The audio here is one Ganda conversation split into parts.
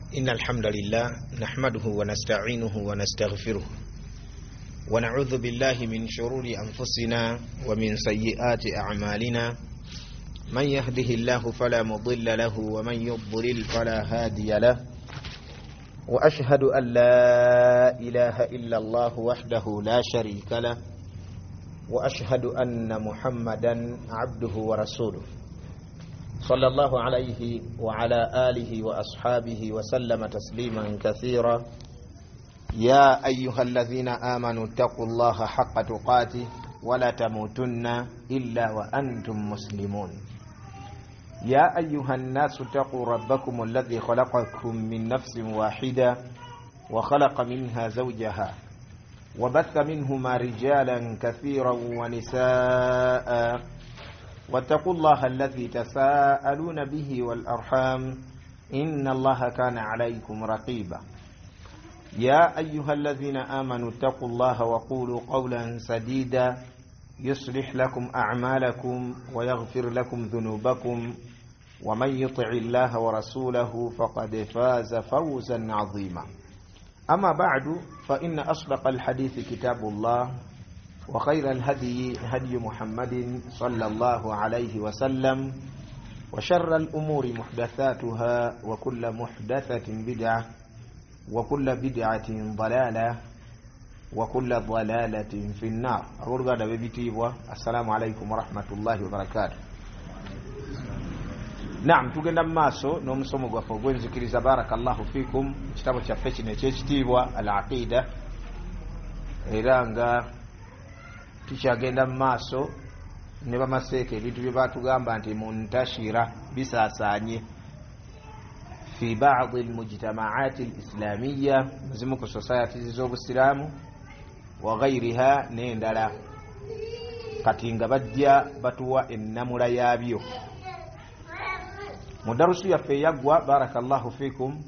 إن الحمد لله نحمده ونستعينه ونستغفره ونعوذ بالله من شرور أنفسنا ومن سيئات أعمالنا من يهده الله فلا مضل له ومن يضلل فلا هادي له وأشهد أن لا إله إلا الله وحده لا شريك له وأشهد أن محمدا عبده ورسوله صلى الله عليه وعلى آله وأصحابه وسلم تسليما كثيرا. يا أيها الذين آمنوا اتقوا الله حق تقاته ولا تموتن إلا وأنتم مسلمون. يا أيها الناس اتقوا ربكم الذي خلقكم من نفس واحدة وخلق منها زوجها وبث منهما رجالا كثيرا ونساء واتقوا الله الذي تساءلون به والأرحام إن الله كان عليكم رقيبا. يا أيها الذين آمنوا اتقوا الله وقولوا قولا سديدا يصلح لكم أعمالكم ويغفر لكم ذنوبكم ومن يطع الله ورسوله فقد فاز فوزا عظيما. أما بعد فإن أصدق الحديث كتاب الله وخير الهدي هدي محمد صلى الله عليه وسلم وشر الأمور محدثاتها وكل محدثة بدعة وكل بدعة ضلالة وكل ضلالة في النار. أقول قادة ببتيبوا السلام عليكم ورحمة الله وبركاته. نعم تقولنا ماسو نومسومو غفوغون ذكري بارك الله فيكم كتابو تشافيش نيتشتيبوا العقيدة إيرانغا tukyagenda mu maaso ne bamaseeka ebintu bye batugamba nti muntashira bisaasanye fi ba'd al-mujtama'at al-islamiyya muzimu ku societies z'obusiraamu wa ghayriha n'endala kati nga bajja batuwa ennamula yaabyo. Mu darusu yaffe yaggwa barakallahu fikum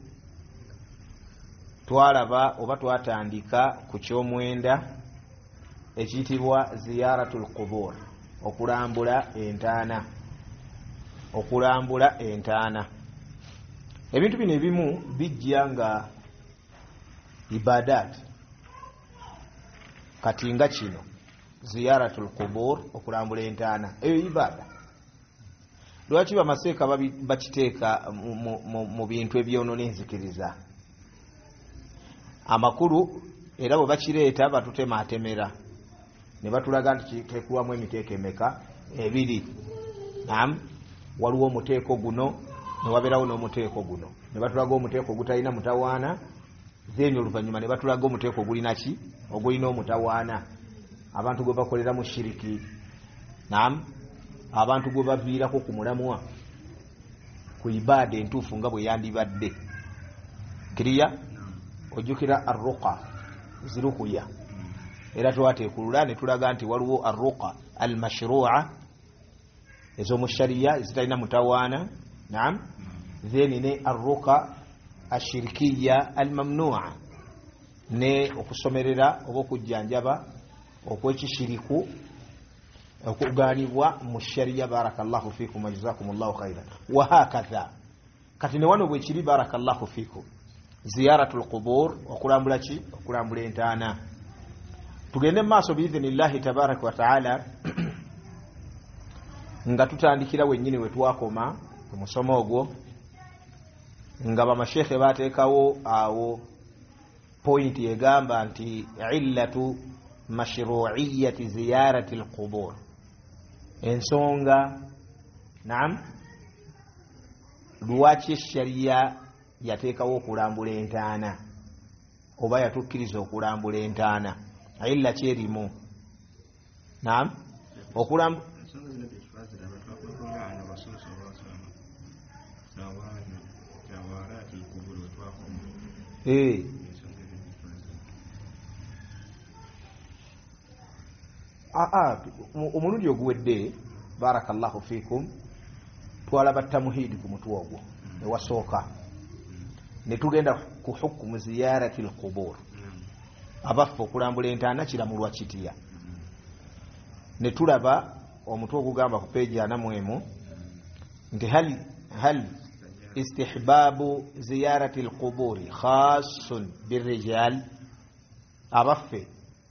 twalaba oba twatandika ku ky'omwenda ekiyitibwa ziyaratul qubur, okulambula entaana. Ebintu bino ebimu bijja nga ibadat, kati nga kino ziyaratul qubur, okulambula entaana, eyo ibada. Lwaki bamaseeka bakiteeka mu bintu ebyonona enzikiriza amakulu, era bwe bakireeta batutematemera ne batulaga nti kiteekwamu emiteeko emeka? Ebiri. Naam, waliwo omuteeko guno ne wabeerawo n'omuteeko guno. Ne batulaga omuteeko gutalina mutawaana, then oluvannyuma ne batulaga omuteeko ogulina ki? Ogulina omutawaana. Abantu gwe bakolera mu shiriki. Naam, abantu gwe baviirako ku mulamwa ku ibaada entuufu nga bwe yandibadde. Kiriya ojjukira arruqa, zirukuya. Era twateekulula ne tulaga nti waliwo arruqa almashru'a ez'omu shariya ezitalina mutawaana. Naam, then ne arruqa ashirikiya almamnu'a, ne okusomerera oba okujjanjaba okw'ekishiriku okugaanibwa mu shariya. Barakallahu fikum wa jazakumullahu khairan. Wa hakadha kati ne wano bwe kiri barakallahu fikum ziyaratul qubur, okulambula ki? Okulambula entaana. Tugende maaso biidhnillahi tabaraka wa taala nga tutandikira wennyini we twakoma ku musomo ogwo, nga bamashekhe bateekawo awo pointi egamba nti illatu mashru'iyyati ziyarati alqubur, ensonga naam lwaki shariya yateekawo okulambula entaana oba yatukkiriza okulambula entaana. Illa kyerimu. Naam, okulambula omulundi oguwedde barakallahu fikum twalaba tamuhidi ku mutwe ogwo ewasooka ne tugenda ku hukumu ziyarati alqubur, abaffe okulambula entaana kiramulwa kitya. Ne tulaba omutwe ogugamba ku peegi 41 nti hal istihbabu ziyarati alquburi khassun birrijal abaffe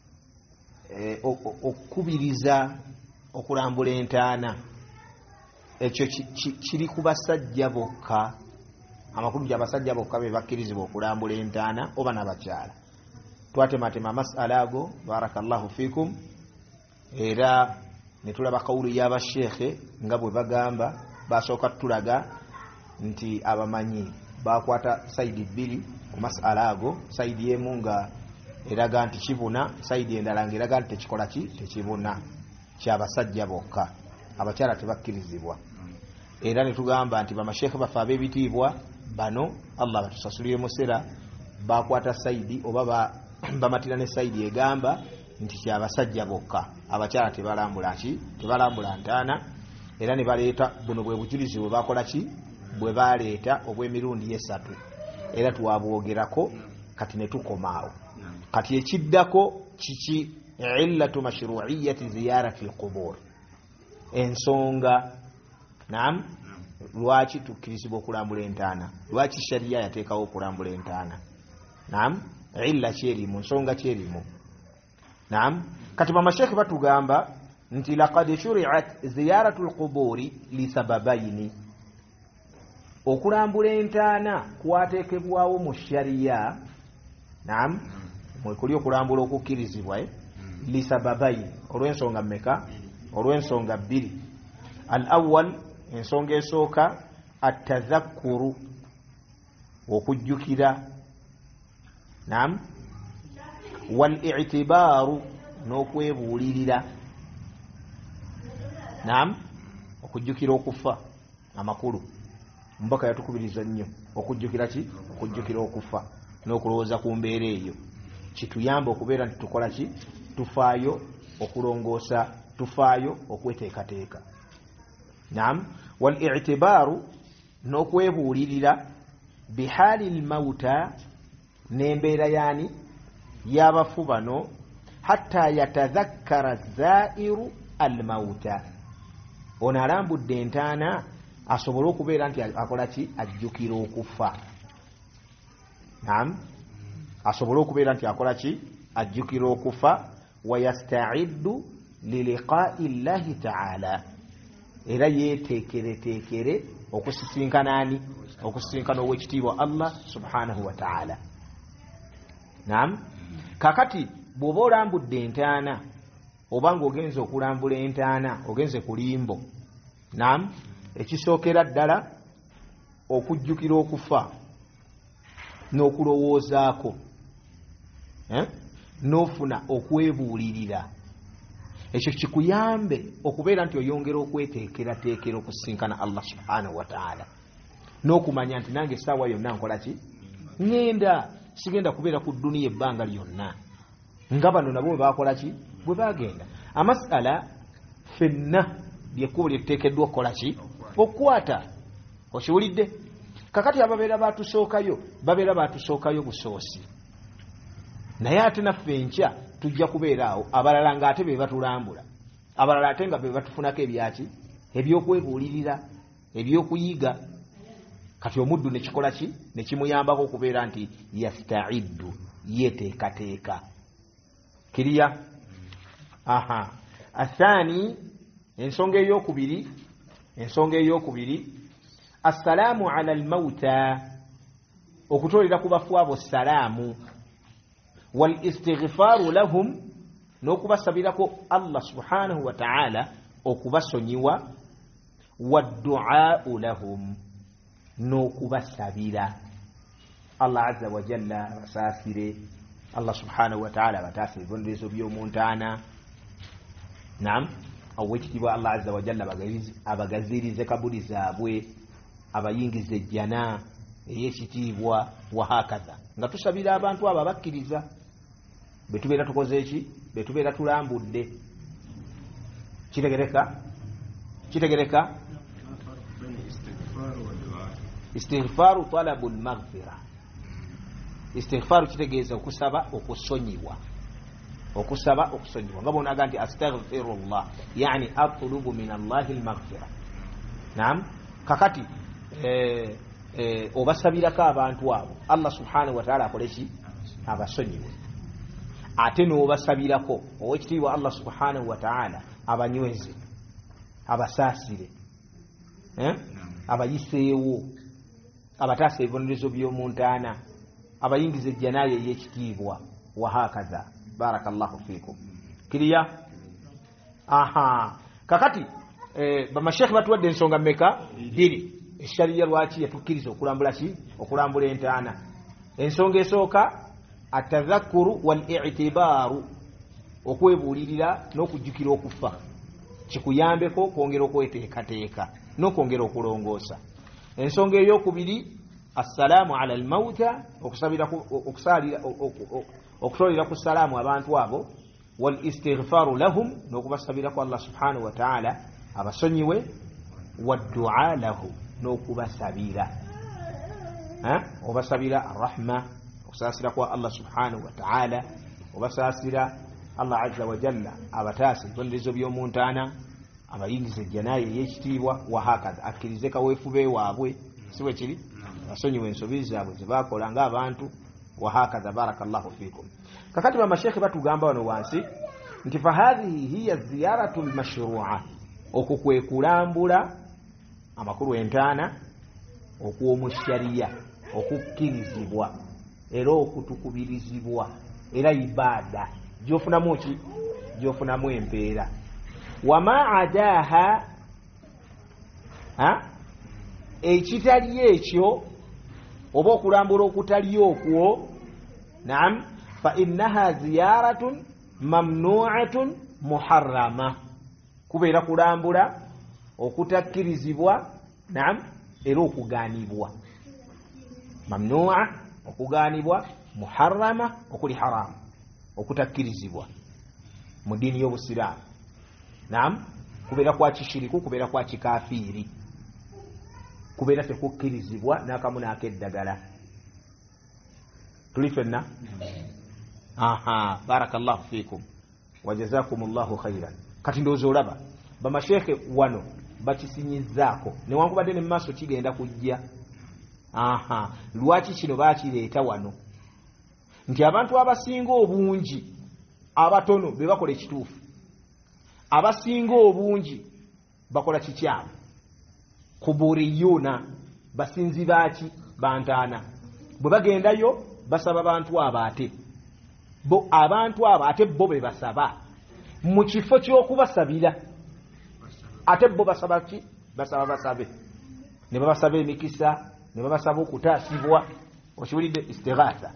okubiriza okulambula entaana ekyo kiri ku basajja bokka amakulu gy'abasajja bokka be bakkirizibwa okulambula entaana oba n'abakyala twatematema masala ago barakallahu fikum era netulaba kawulu y'abasheekhe nga bwe bagamba basooka tulaga nti abamanyi bakwata saidi bbiri ku masala ago saidi emu nga eraga nti kibuna saidi endala nga eraga nti tekikola ki tekibuna kyabasajja bokka abakyala tebakkirizibwa era netugamba nti bamasheekhe baffe ab'ebitiibwa bano Allah batusasulire musera bakwata saidi oba bamatira ne saidi egamba nti kyabasajja bokka abakyala tebalambula ki tebalambula ntaana era ne baleeta buno bwe bujulizi bwe bakola ki bwe baleeta obw'emirundi esatu era twabwogerako kati ne tukomaawo kati ekiddako kiki illatu mashru'iyyati ziyarati alqubur ensonga naam lwaki tukkirizibwa okulambula entaana lwaki sharia yateekawo okulambula entaana naam illa kyerimu nsonga kyerimu naam kati bamashekhe batugamba nti laqad shuri'at ziyaratu alquburi lisababaini okulambula entaana kwateekebwawo mu sharia naam mwekuli okulambula okukkirizibwa lisababaini olw'ensonga mmeka olw'ensonga bbiri al-awwal ensonga esooka at-tadhakkuru okujjukira naam wal-i'tibaaru n'okwebuulirira naam okujjukira okufa amakulu mbaka yatukubiriza nnyo okujjukira ki okujjukira okufa n'okulowooza ku mbeera eyo kituyamba okubeera nti tukola ki tufaayo okulongoosa tufaayo okweteekateeka naam wal-i'tibaaru n'okwebuulirira bihaali al-mawta n'embeera yaani y'abafu bano hatta yatadhakkara zairu al-mawta ono alambudde entaana asobole okubeera nti akola ki ajjukira okufa naam asobole okubeera nti akola ki ajjukira okufa wayasta'iddu liliqaa'i llahi ta'ala era yeteekereteekere okusisinkana ani okusisinkana ow'ekitiibwa Allah subhanahu wa ta'ala naam kakati bw'oba olambudde entaana oba ng'ogenze okulambula entaana ogenze ku limbo naam ekisookera ddala okujjukira okufa n'okulowoozaako n'ofuna okwebuulirira ekyo kikuyambe okubeera nti oyongera okweteekerateekera okusisinkana Allah subhanahu wa ta'ala n'okumanya nti nange essaawa yonna nkola ki ngenda sigenda kubeera ku dduniya ebbanga lyonna nga bano nabo bwe bakola ki bwe bagenda amasala ffenna lyekkubo lyetuteekeddwa okukola ki okukwata okiwulidde kakati ababeera batusookayo busoosi naye ate naffe enkya tujja kubeera awo abalala ng'ate be batulambula abalala ate nga be batufunako ebyaki ebyokwebuulirira ebyokuyiga kati omuddu nekikola ki nekimuyambako okubeera nti yasta'iddu yeteekateeka kiriya aha athani ensonga eyokubiri assalaamu ala almauta okutolera ku bafu abo salaamu wal istighfaaru lahum n'okubasabirako Allah subhanahu wa ta'ala okubasonyiwa waddu'aa'u lahum n'okubasabira Allah azza wa jalla basaasire Allah subhanahu wa ta'ala bataasa ebibonerezo by'omuntaana naam owekitiibwa Allah azza wa jalla abagazirize kabuli zaabwe abayingiza ejjana ey'ekitiibwa wahakaza nga tusabira abantu abo abakkiriza betubeera tukoze eki betubeera tulambudde kitegereka istighfaaru talabu lmaghfira istighfaaru kitegeeza okusaba okusonyiwa nga bonaga nti astaghfirullah yani atlubu min allahi lmaghfira naam kakati obasabirako abantu abo Allah subhanahu wa ta'ala akoleki abasonyiwe ate n'obasabirako owekitiibwa Allah subhanahu wa ta'ala abanyweze abasaasire abayiseewo abataasa ebibonerezo by'omuntaana abayingiza ejjanaayo ey'ekitiibwa wahakaza barakallahu fiikum kiriya kakati bamashekhe batuwadde ensonga mmeka bbiri eshariya lwaki yatukkiriza okulambula entaana ensonga esooka atadhakkuru wal i'tibaaru okwebuulirira n'okujjukira okufa kikuyambeko kwongera okweteekateeka n'okwongera okulongoosa ensonga ey'okubiri assalaamu ala almauta okusalira ku salaamu abantu abo wal istighfaaru lahum n'okubasabirako Allah subhanahu wa ta'ala abasonyiwe waddua lahum n'okubasabira obasabira arrahma okusaasira kwa Allah subhanahu wa ta'ala obasaasira Allah azza wa jalla abataasa ebibonerezo by'omuntaana abayingiza ejjanaayo ey'ekitiibwa wahakaza akkirize kaweefube waabwe siwe kiri basonyiwe ensobi zaabwe zebakola ng'abantu wahakaza barakallahu fiikum kakati bamashekhe batugamba wano wansi nti fahadhihi hiya ziyaratu lmashru'a okwo kwe kulambula amakulu entaana okw'omu shariya okukkirizibwa era okutukubirizibwa era ibaada gyofunamu ki gyofunamu empeera wama adaha ekitali ekyo oba okulambula okutali okwo naam fa innaha ziyaratun mamnu'atun muharrama kubeera kulambula okutakkirizibwa naam era okugaanibwa mamnu'a okugaanibwa muharrama okuli haramu okutakkirizibwa mu ddiini y'obusiraamu naam kubeera kwa kishiriku kubeera kwa kikafiiri kubeera tekukkirizibwa n'akamu n'akeddagala tuli fenna barakallahu fiikum wajazakumullahu khairan kati ndowooza olaba bamashekhe wano bakisinyizaako newankubadde ne mumaaso kigenda kujja lwaki kino baakireeta wano nti abantu abasinga obungi abatono be bakola ekituufu abasinga obungi bakola kikyamu kuburiyuna basinzi baaki bantaana bwe bagendayo basaba abantu abo ate bo abantu abo ate bo be basaba mu kifo ky'okubasabira ate bo basaba ki basaba basabe ne babasaba emikisa ne babasaba okutaasibwa okiwulidde istighatha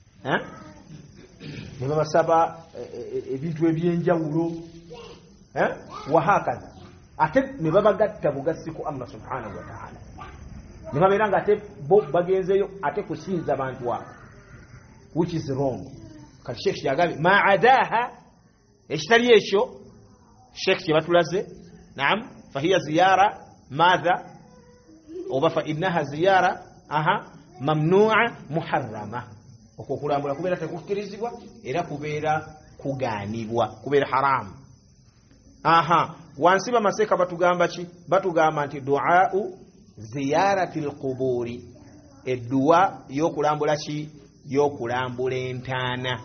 ne babasaba ebintu ebyenjawulo wahakaza ate ne babagatta bugassi ku Allah subhanahu wa ta'ala ne babeera nga ate bo bagenzeyo ate kusinza abantu abo which is wrong kati sheikh yagambye maadaha ekitali ekyo sheikh kyebatulaze naam fahiya ziyara madha oba fa innaha ziyara mamnu'a muharrama okukulambula kubeera tekukkirizibwa era kubeera kugaanibwa kubeera haramu wansi bamaseka batugamba ki batugamba nti du'a'u ziyarati alquburi edduwa y'okulambula ki y'okulambula entaana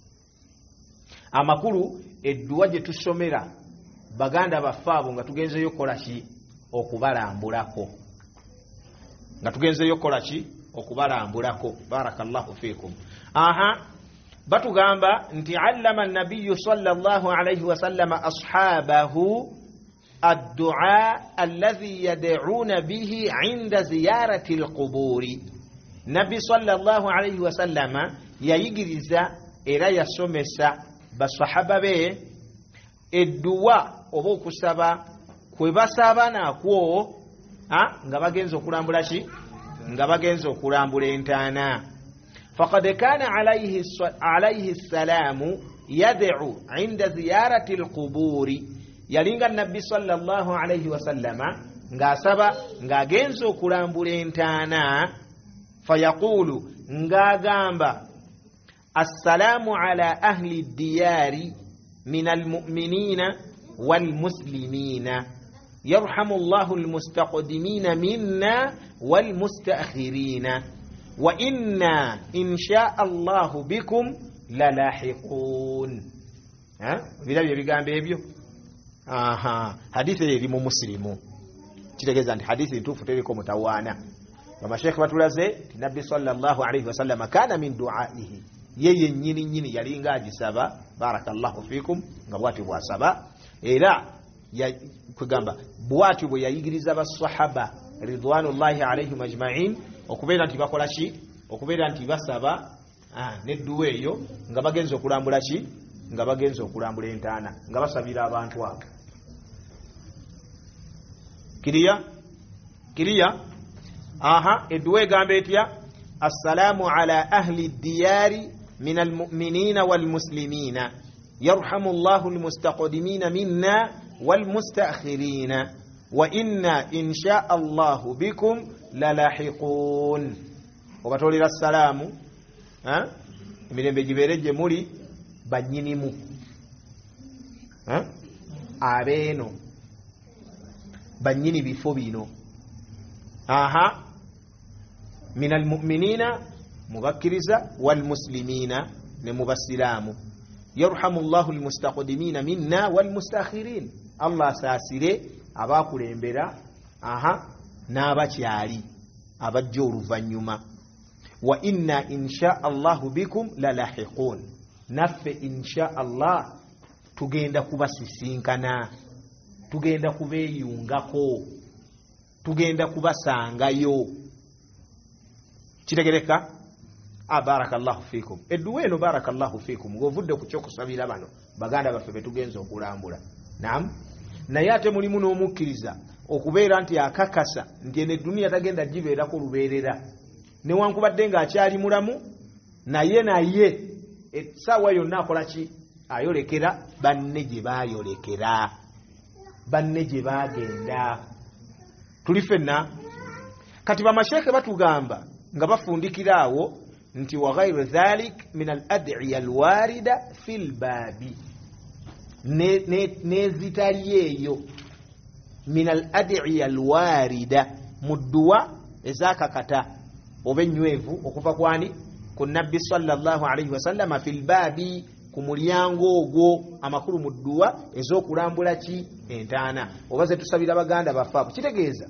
amakulu edduwa gye tusomera baganda baffe abo nga tugenzeyo kola ki okubalambulako nga tugenzeyo kola ki okubalambulako barakallahu fiikum batugamba nti allama an-nabiyyu sallallahu alayhi wa sallam ashabahu ad-du'a alladhi yad'una bihi 'inda ziyarati al-quburi nabi sallallahu alayhi wa sallam yayigiriza era yasomesa basahaba be edduwa oba okusaba kwe basaba nakwo nga bagenza okulambula ki nga bagenza okulambula entaana faqad kana alayhi salamu yad'u 'inda ziyarati al-quburi yalinga nabbi sallallahu alayhi wa sallama ng'asaba ng'agenza okulambula entaana fayaqulu ng'agamba assalamu ala ahli diyari min almu'minina walmuslimina yarhamullahu almustaqdimina minna walmustakhirina wa inna insha Allahu bikum lalahiqun. Birabye bigambo ebyo. Hadithi eri mu Muslimu kitegeeza nti hadithi ntuufu teriko mutawaana. Bamasheikh batulaze Nabbi sallallahu alayhi wasallam kana min duaihi, yeye nyini yalinga agisaba barakallahu fikum nga bwati bwasaba, era kugamba bwati bwe yayigiriza basahaba ridwanullahi alayhim ajma'in okubeera nti bakola ki, okubeera nti basaba nedduwa eyo nga bagenza okulambula ki, nga bagenza okulambula entaana nga basabira abantu abo. Kiriya edduwa egamba etya? Assalamu ala ahli diyari min almu'minina walmuslimina yarhamullahu almustaqdimina minna walmustakhirina wa inna insha Allahu bikum lalahiqun. Obatolera assalamu emirembe gibeere gye muli banyinimu abeeno banyini bifo bino. Min almu'minina mubakkiriza walmuslimina ne mubasiraamu. Yarhamullahu almustaqdimina minna walmustakhirin, Allah asaasire abakulembera n'abakyali abajja oluvannyuma. Wa inna insha Allahu bikum lalahiqun, naffe insha Allah tugenda kubasisinkana, tugenda kubeeyungako, tugenda kubasangayo. Kitegereka? Barakallahu fikum. Edduwa eno barakallahu fikum ng'ovudde ku kyokusabira bano baganda baffe betugenza okulambula. Naam, naye ate mulimu n'omukkiriza okubeera nti akakasa nti eno eddunia tagenda gibeerako lubeerera, newankubadde ng'akyali mulamu naye essaawa yonna akola ki? Ayolekera banne gye baayolekera, banne gye baagenda. Tuli ffenna kati bamasheeke batugamba nga bafundikira awo nti wa ghayru dhalik min al-ad'iya al-warida fil babi, nezitali eyo min al-ad'iya al-warida, mudduwa ezakakata oba enywevu okuva kwani? Ku Nabbi sallallahu alayhi wasallam fil babi, ku mulyango ogwo. Amakulu mu dduwa ez'okulambula ki? Entaana. Oba ze tusabira baganda baffe. Kitegeeza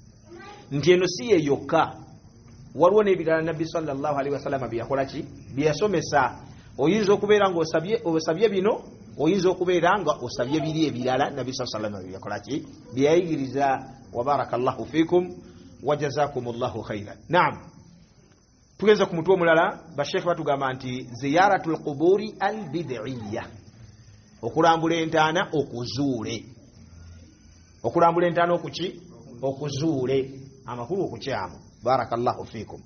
nti eno si ye yokka, waliwo n'ebirala Nabbi sallallahu alayhi wasallam bye yakola ki? Bye yasomesa. Oyinza okubeera nga osabye bino, oyinza okubeera nga osabye biri ebirala Nabbi sallallahu alayhi wasallam bye yakola ki? Bye yayigiriza. Wa barakallahu fikum wa jazakumullahu khairan. Naam, tugenza ku mutwe omulala. Basheikh batugamba nti ziyaratul quburi al bid'iyya, okulambula entaana okuzuule. Okulambula entaana okuki? Okuzuule. Amakulu okukyamu. Barakallahu fikum.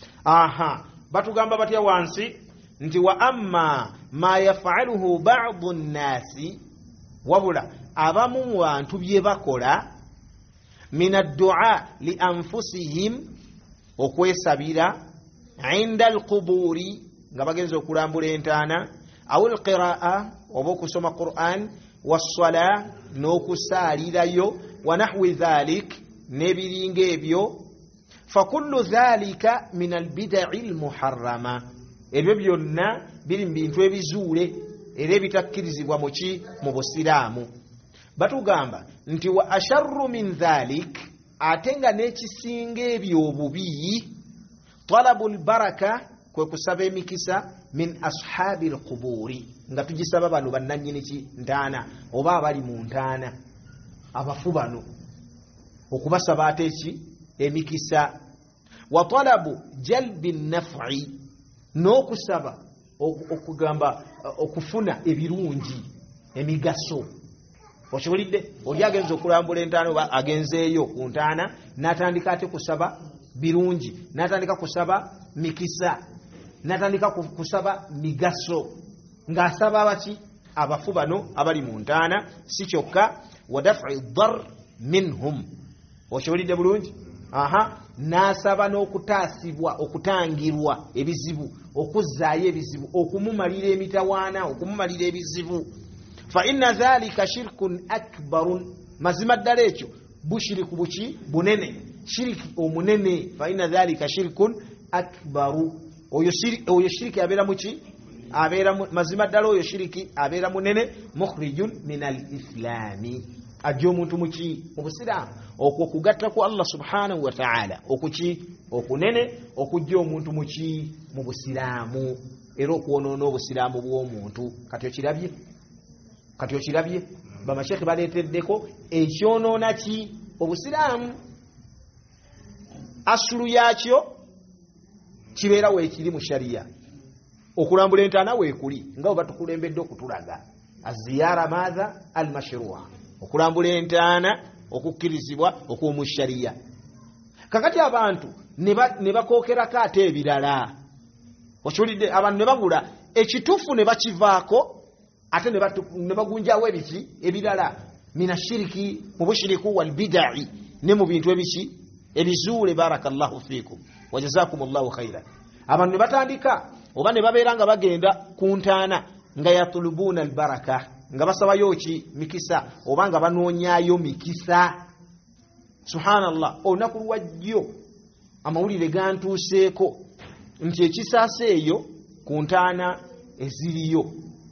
Batugamba batya wansi nti wa amma ma yaf'aluhu ba'du an-nasi, wabula abamu mu bantu bye bakola min ad-du'a li anfusihim, okwesabira inda al-quburi nga bagenza okulambula entaana, aw al-qira'a oba okusoma Qur'an, was-sala n'okusaalirayo, wa nahwi dhalik n'ebiringa ebyo. Fakullu dhalika min al-bid'i al-muharrama, ebyo byonna biri mu bintu ebizuule era ebitakkirizibwa mu busiraamu. Batugamba nti wa asharru min dhalik, ate nga n'ekisinga ebyo obubi, talabul baraka, kwe kusaba emikisa, min ashabil quburi, nga tugisaba bano bannannyini ki? Ntaana, oba abali mu ntaana, abafu bano, okubasaba ate ki? Emikisa. Wa talabu jalbi naf'i, n'okusaba okugamba okufuna ebirungi, emigaso. Okiwulidde? Oli agenza okulambula entaana oba agenzeeyo ku ntaana n'atandika ate kusaba birungi, n'atandika kusaba mikisa, n'atandika kusaba migaso, ng'asaba abaki? Abafu bano abali mu ntaana. Si kyokka wa daf'i dar minhum. Okiwulidde bulungi? N'asaba n'okutaasibwa, okutangirwa ebizibu, okuzzaayo ebizibu, okumumalira emitawaana, okumumalira ebizibu. Fa inna dhalika shirkun akbarun, mazima ddala ekyo bushiriku buki bunene shiriki omunene fa inna dhalika shirkun akbaru oyo shiriki abeera muki abeera mazima ddala oyo shiriki abeera munene mukhrijun min al-islami ajja omuntu muki mu busiraamu okwo kugatta ku Allah subhanahu wa ta'ala okuki okunene okujja omuntu muki mu busiraamu era okwonoona obusiraamu bw'omuntu kati okirabye bamashekhe baleeteddeko ekyonoona ki obusiraamu asulu yakyo kibeera weekiri mu shariya okulambula entaana weekuli nga bwe batukulembedde okutulaga aziyara maatha almashrua okulambula entaana okukkirizibwa okw'omu shariya kakati abantu ne bakookerako ate ebirala okiwulidde abantu ne babula ekituufu ne bakivaako ate ne bagunjawo ebiki ebirala mina shiriki mu bushiriku wal bidai ne mu bintu ebiki ebizuule barakallahu fiikum wa jazakumullahu khairan abantu ne batandika oba ne babeera nga bagenda ku ntaana nga yatulubuuna albaraka nga basabayo ki mikisa oba nga banoonyaayo mikisa subhanallah olunaku lwajjo amawulire gantuuseeko nti ekisaasa eyo ku ntaana eziriyo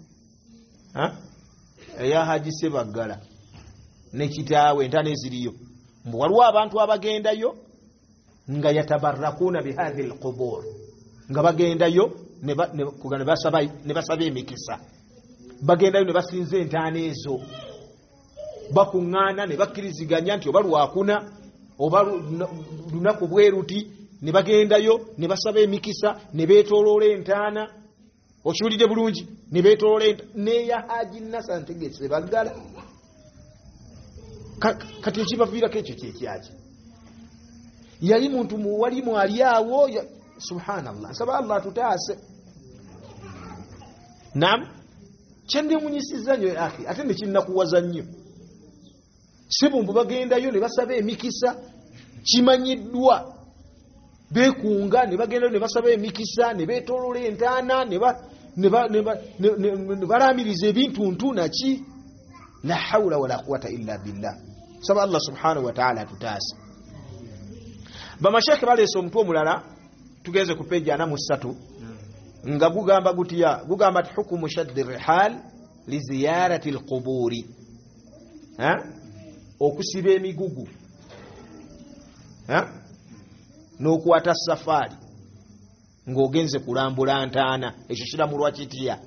eya Haji Sebaggala ne kitaawe entaana eziriyo mbu waliwo abantu abagendayo nga yatabarrakuuna bihadhi alqubur nga bagendayo ne basaba emikisa bagendayo ne basinza entaana ezo bakuŋŋaana ne bakkiriziganya nti oba lwakuna oba lunaku bwe ruti ne bagendayo ne basaba emikisa ne beetooloola entaana okiwulidde bulungi ne beetooloola neya Haji Nasser Ntegese Baggala kati ekibaviirako ekyo kyekyaki yali muntu muwalimu ali awo subhanallah nsaba Allah tutaase nam kyendimunyisiza nnyo akhi ate nekinnakuwaza nnyo si bumbu bagendayo ne basaba emikisa kimanyiddwa bekunga ne bagendayo ne basaba emikisa ne beetoolola entaana ne balaamiriza ebintuntu naki la hawla wala quwata illa billah saba Allah subhanahu wa ta'ala tutaase bamashekhe baleese omutwe omulala tugenze ku peji 43 nga gugamba gutya gugamba ti hukumu shaddi rihal li ziyarati alquburi okusiba emigugu n'okwata safari ng'ogenze kulambula ntaana ekyo kiramulwa kitya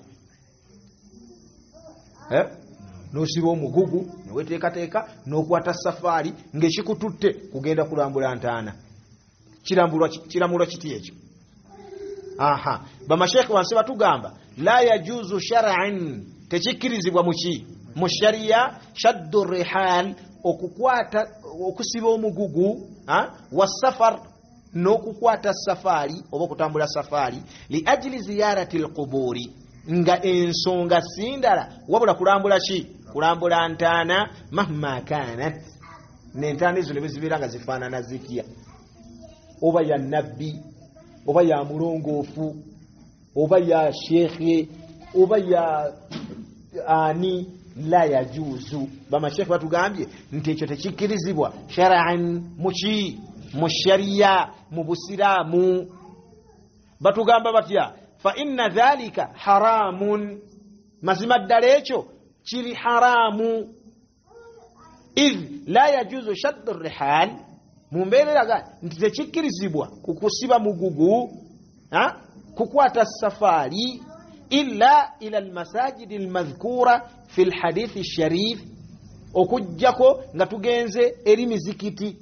n'osiba omugugu neweteekateeka n'okwata safari ng'ekikututte kugenda kulambula ntaana kiramulwa kitya ekyo bamashekhe wansi batugamba la yajuzu shar'an tekikkirizibwa muki mu shariya shaddu rihal okukwata okusiba omugugu wasafar n'okukwata safari oba okutambula safari li ajli ziyarati alquburi nga ensonga sindala wabula kulambula ki kulambula ntaana mahma kanat n'entaana ezo ne bezibeera nga zifaanana zitya oba ya nabbi oba ya mulongoofu oba ya shekhe oba ya ani la yajuzu bamashekhe batugambye nti ekyo tekikkirizibwa shar'an muki mu shariya mu busiraamu batugamba batya fa inna dhalika haramun mazima ddala ekyo kiri haramu idh la yajuzu shaddu rihal mu mbeereraga nti tekikkirizibwa kukusiba mugugu kukwata safari illa ila almasajidi almadhkura fi alhadithi alsharif okujjako nga tugenze eri mizikiti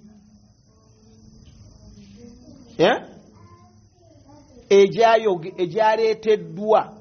ejaaleeteddwa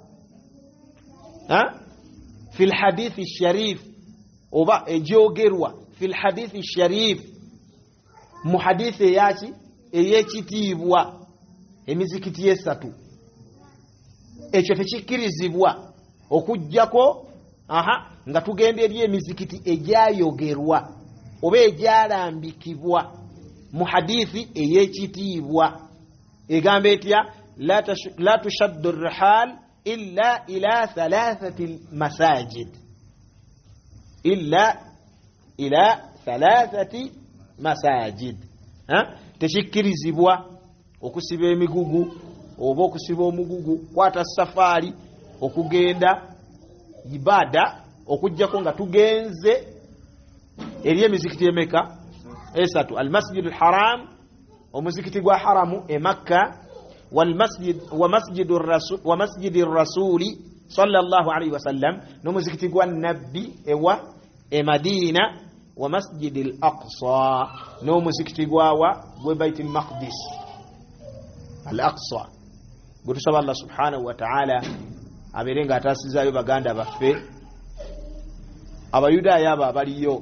fi alhadithi alsharif oba ejogerwa fi alhadithi alsharif mu hadithi eyaki eyekitiibwa emizikiti esatu ekyo tekikkirizibwa okujjako nga tugenda eri emizikiti ejayogerwa oba ejalambikibwa mu hadithi eyekitiibwa egamba etya la tushaddu rihal illa ila thalathati masajid illa ila thalathati masajid. Tekikkirizibwa okusiba emigugu oba okusiba omugugu kwata safari okugenda ibada okujjako nga tugenze eri emizikiti emeka esatu almasjid alharam omuzikiti gwa haramu e Makka wa masjid rasuli sallallahu alayhi wasallam n'omuzikiti gwa nabbi ewa e Madina wa masjid al-aqsa n'omuzikiti gwa bait al-maqdis al-aqsa. Gutusaba Allah subhanahu wa ta'ala aberenga atasizayo baganda baffe abayudaaya abo abaliyo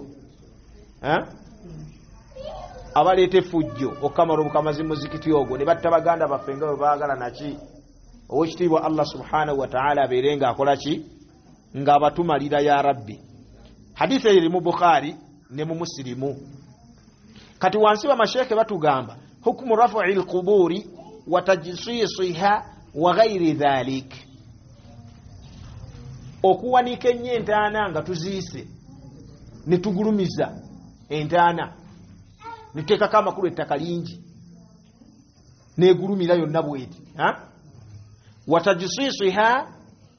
abalete fujjo okamaro bukamazi muzikiti ogwo ne batta baganda baffe nga bwe baagala naki owekitiibwa Allah subhanahu wa ta'ala aberenga akola ki nga abatumalira ya rabbi. Hadithi eri mu Bukhari ne mu Muslimu. Kati wansi wa masheke batugamba hukumu raf'i al-quburi wa tajsisiha wa ghairi dhalik, okuwanika entaana nga tuziise ne tugulumiza entaana niteekako amakulu ettaka lingi negulumira yonna bweti wa tajsisiha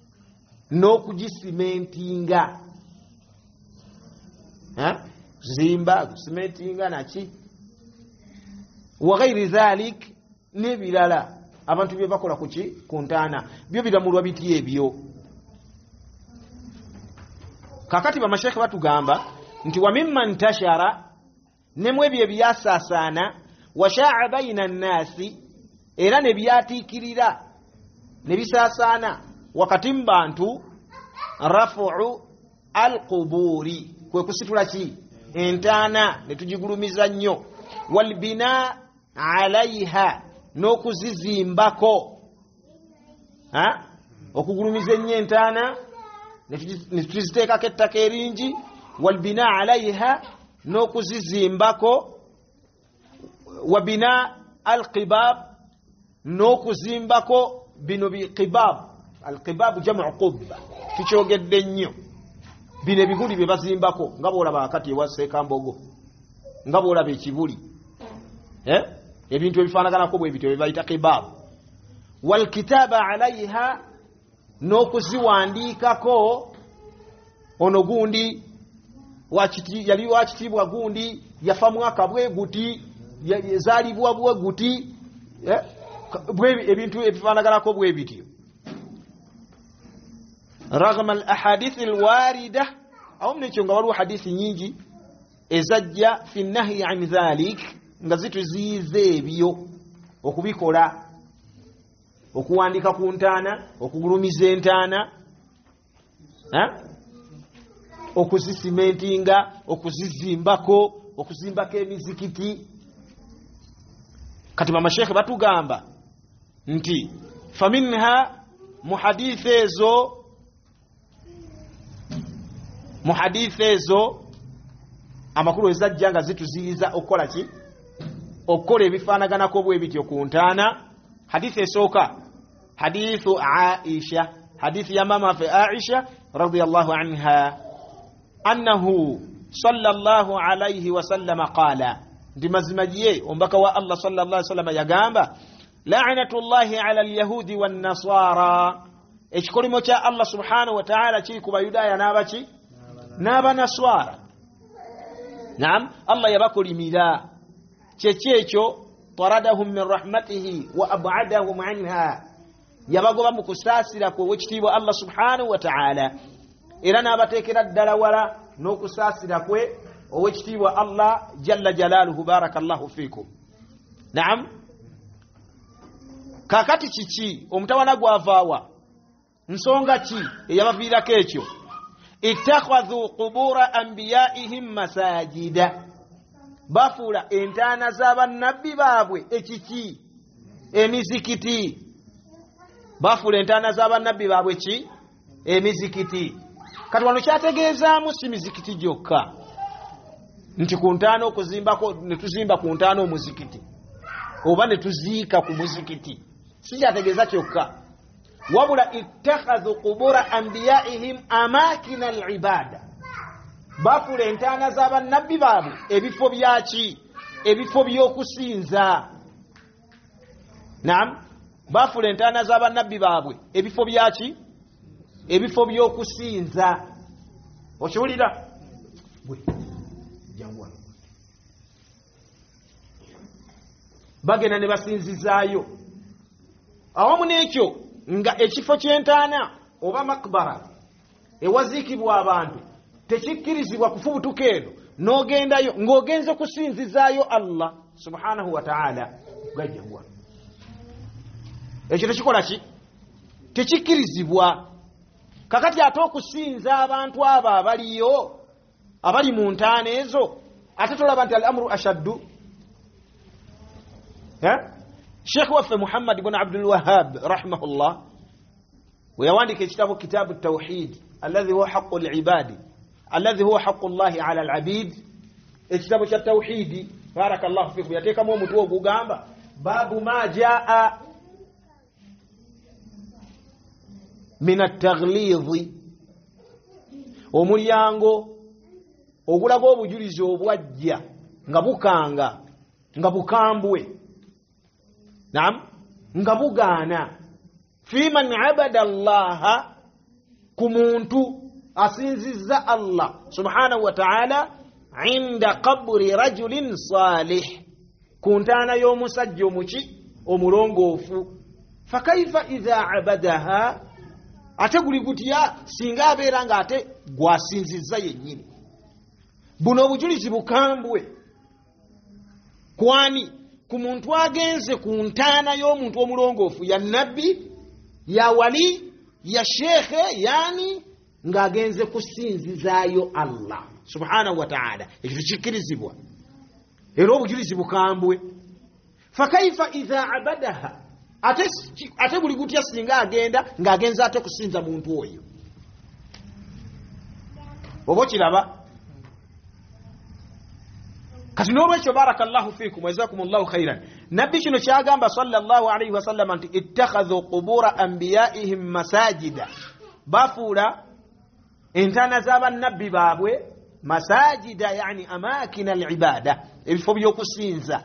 n'okugisimentinga zimba simentinga naki wa ghairi dhalik n'ebirala abantu bye bakola kuki ku ntaana byo biramulwa biti ebyo. Kakati bamashekhe batugamba nti wa mimma ntashara nemwe ebyo ebyasasaana washa'a baina nnasi era ne byatikirira ne bisasaana wakati mu bantu rafu'u alquburi kwe kusitula ki entaana ne tugigulumiza nnyo wal bina alaiha n'okuzizimbako okugulumiza ennyo entaana ne tuziteekako ettaka eringi wal bina alaiha n'okuzizimbako wa bina alqibab n'okuzimbako bino biqibab alqibab jamu qubba tukyogedde nnyo bino ebiguli bye bazimbako nga bwolaba akati ewa Sekambogo nga bwolaba ekibuli ebintu ebifaanaganako bwe bityo bye bayita qibab wal kitaba alaiha n'okuziwandiikako ono gundi yali wakitiibwa gundi yafa mwaka bwe guti yazaalibwa bwe guti ebintu ebifaanaganako bwe bityo رغم الاحاديث الوارده او mnekyo nga waliwo hadithi nyingi ezajja fi nahyi an dhalik nga zituziize ebyo okubikola okuwandika ku ntaana okugulumiza entaana okuzisimentinga okuzizimbako okuzimbako emizikiti. Kati bamashekhe batugamba nti faminha muhadith ezo amakulu ezajja nga zituziiza okukola ki okukola ebifaanaganako bwe bityo ku ntaana. Hadithi esooka hadithu Aisha, hadithi ya mama fe Aisha radiyallahu anha annahu sallallahu alayhi wa sallam qala, ndi mazimajiye ombaka wa Allah sallallahu alayhi wa sallam yagamba la'natullahi ala alyahudi wan nasara, ekikolimo kya Allah subhanahu wa ta'ala kiri ku bayudaaya n'abaki n'abanaswara. Naam, Allah yabakolimira kyekyo taradahum min rahmatihi wa ab'adahum anha, yabagoba mu kusaasira kwe wekitiibwa Allah subhanahu wa ta'ala era n'abateekera ddala wala n'okusaasira kwe owekitiibwa Allah jalla jalaaluhu. Barakallahu fiikum. Naam, kakati kiki omutawana gwavaawa nsonga ki eyabaviirako ekyo? ittakhadhu qubura anbiyaihim masajida, bafuula entaana z'abannabbi baabwe ekiki emizikiti. Bafuula entaana z'abannabbi baabwe ki emizikiti. Kati wano kyategeezaamu si mizikiti gyokka nti ku ntaana okuzimbako ne tuzimba ku ntaana omuzikiti oba ne tuziika ku muzikiti, si kyategeeza kyokka. wabula ittakhadhu qubura anbiyaihim amakina al-ibada, bafuula entaana z'abannabbi baabwe ebifo byaki ebifo by'okusinza. Naam, bafuula entaana z'abannabbi baabwe ebifo byaki? Ebifo by'okusinza. Okiwulira? Bagenda ne basinzizaayo. Awamu n'ekyo nga ekifo ky'entaana oba makbara ewaziikibwa abantu tekikkirizibwa kufubutuka eno n'ogendayo ng'ogenze kusinzizaayo Allah subhanahu wa ta'ala. Gajjagwa ekyo tekikola ki? Tekikkirizibwa. Kakati ate okusinza abantu abo abaliyo abali mu ntaana ezo ate tolaba nti al-amru ashaddu. Sheikh waffe Muhammad ibn Abdul Wahhab rahimahullah ويواندك كتاب التوحيد الذي هو حق العباد الذي هو حق الله على العبيد. كتاب التوحيد بارك الله فيكم يتيك مو متو غامبا باب ما جاء من التغليظ omulyango ogulaga obujulizi obwajja nga bukanga nga bukambwe. Naam, nga bugaana fi man abada Allah, ku muntu asinzizza Allah subhanahu wa ta'ala inda qabri rajulin salih, ku ntaana y'omusajja omuki omulongoofu. Fakaifa idha abadaha, ate guli gutya singa abeera nga ate gwasinzizza yennyini. Buno obujulizi bukambwe kwani ku muntu agenze ku ntaana y'omuntu omulongoofu ya nabbi ya wali ya shekhe, yani ng'agenze kusinzizaayo Allah subhanahu wa ta'ala. Ekyo kikkirizibwa era obujulizi bukambwe. Fakaifa idha abadaha, ate buli gutya singa agenda ng'agenza ate kusinza muntu oyo. Oba kiraba? Kati n'olwekyo barakallahu fiikum wa jazakumullahu khairan, nabbi kino kyagamba sallallahu alayhi wa sallam nti ittakhadhu qubura anbiyaihim masajida, bafuula entaana z'abannabbi baabwe masajida, yani amakina al-ibada, ebifo by'okusinza.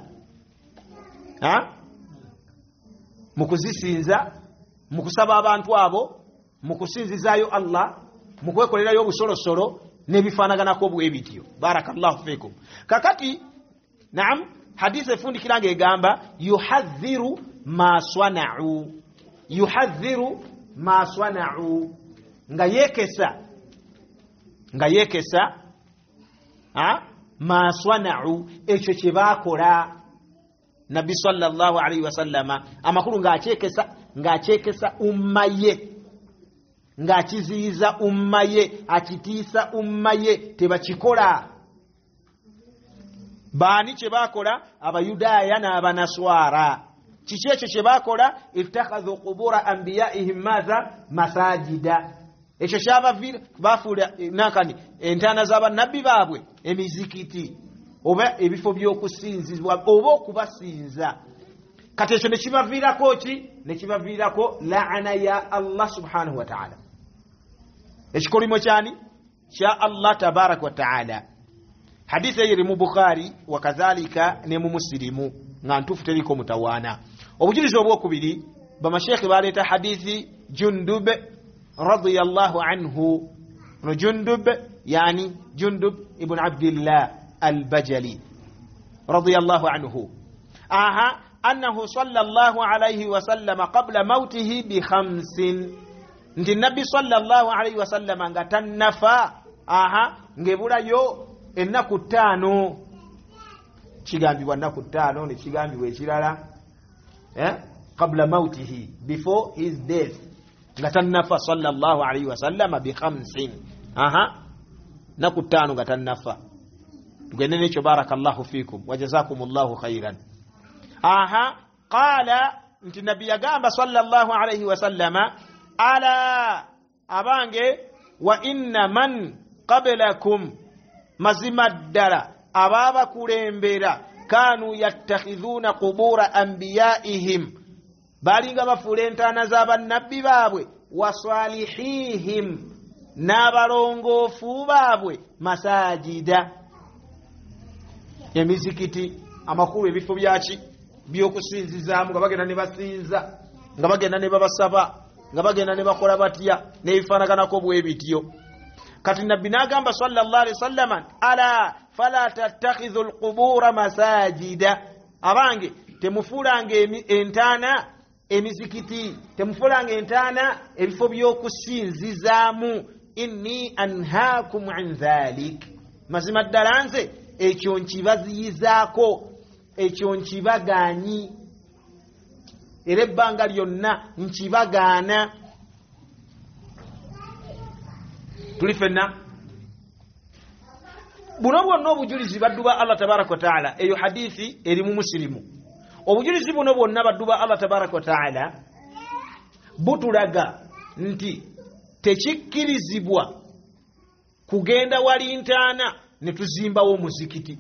Mu kuzisinza, mu kusaba abantu abo, mu kusinzizaayo Allah, mu kwekolerayo obusolosolo n'ebifaanaganako bwe bityo. Barakallahu fiikum. Kakati naam, hadisi efundikira ng'egamba yuhadhiru ma swana'u, yuhadhiru ma swana'u, nga yekesa ma swana'u, ekyo kye baakola. Nabbi sallallahu alayhi wa sallama amakulu ng'akyekesa umma ye, ng'akiziyiza umma ye, akitiisa umma ye, tebakikola. Baani kye baakola? Abayudaaya n'abanaswara. Kiki ekyo kye baakola? ittakhadhu qubura anbiyaihim maza masajida. Ekyo kyabavira bafuula nakani entaana z'abannabbi baabwe emizikiti oba ebifo by'okusinzizibwa oba okubasinza. Kati ekyo ne kibaviirako ki? Ne kibaviirako laana ya Allah subhanahu wa ta'ala. Ekikolimo kyani? Kya Allah tabaraka wa ta'ala. Hadithi eri mu Bukhari wa kadhalika ne mu Muslimu, nga ntuufu teriko mutawaana. Obujulizi obwokubiri, bamashekhe baleeta hadithi Jundub radiyallahu anhu. No Jundub yani Jundub ibn Abdillah al-Bajali radiyallahu anhu. Annahu sallallahu alayhi wa sallam qabla mautihi bi 5. Nti nabbi sallallahu alayhi wa sallam nga tannafa ngebulayo ennaku 5. Kigambibwa ennaku 5 ne kigambibwa ekirala qabla mautihi, before his death, nga tannafa sallallahu alayhi wa sallam bi 5. Ennaku 5 nga tannafa. Tugende n'ekyo barakallahu fiikum wa jazakumullahu khairan. Qala, nti nabbi yagamba sallallahu alayhi wa sallama, ala abange wa inna man qablakum, mazima ddala ababakulembera, kanu yattakhidhuna qubura anbiyaihim, balinga bafuula entaana z'abannabbi baabwe, wa salihihim, n'abalongoofu baabwe, masajida, emizikiti. amakulu ebifo byaki byokusinzizaamu nga bagenda ne basinza nga bagenda ne babasaba nga bagenda ne bakola batya n'ebifaanaganako bwe bityo. Kati nabbi n'agamba sallallahu alaihi wasallam, ala fala tattakhidhu alqubura masajida, abange temufuulanga entaana emizikiti, temufuulanga entaana ebifo by'okusinzizaamu. Inni anhaakum an dhalik, mazima ddala nze ekyo nkibaziyizaako, ekyo nkibagaanyi, era ebbanga lyonna nkibagaana. Tuli fenna buno bwonna obujulizi baddu ba Allah tabaraka wa taala, eyo hadithi eri mu Muslimu. Obujulizi buno bwonna baddu ba Allah tabaraka wa taala butulaga nti tekikkirizibwa kugenda wali ntaana ne tuzimbawo omuzikiti,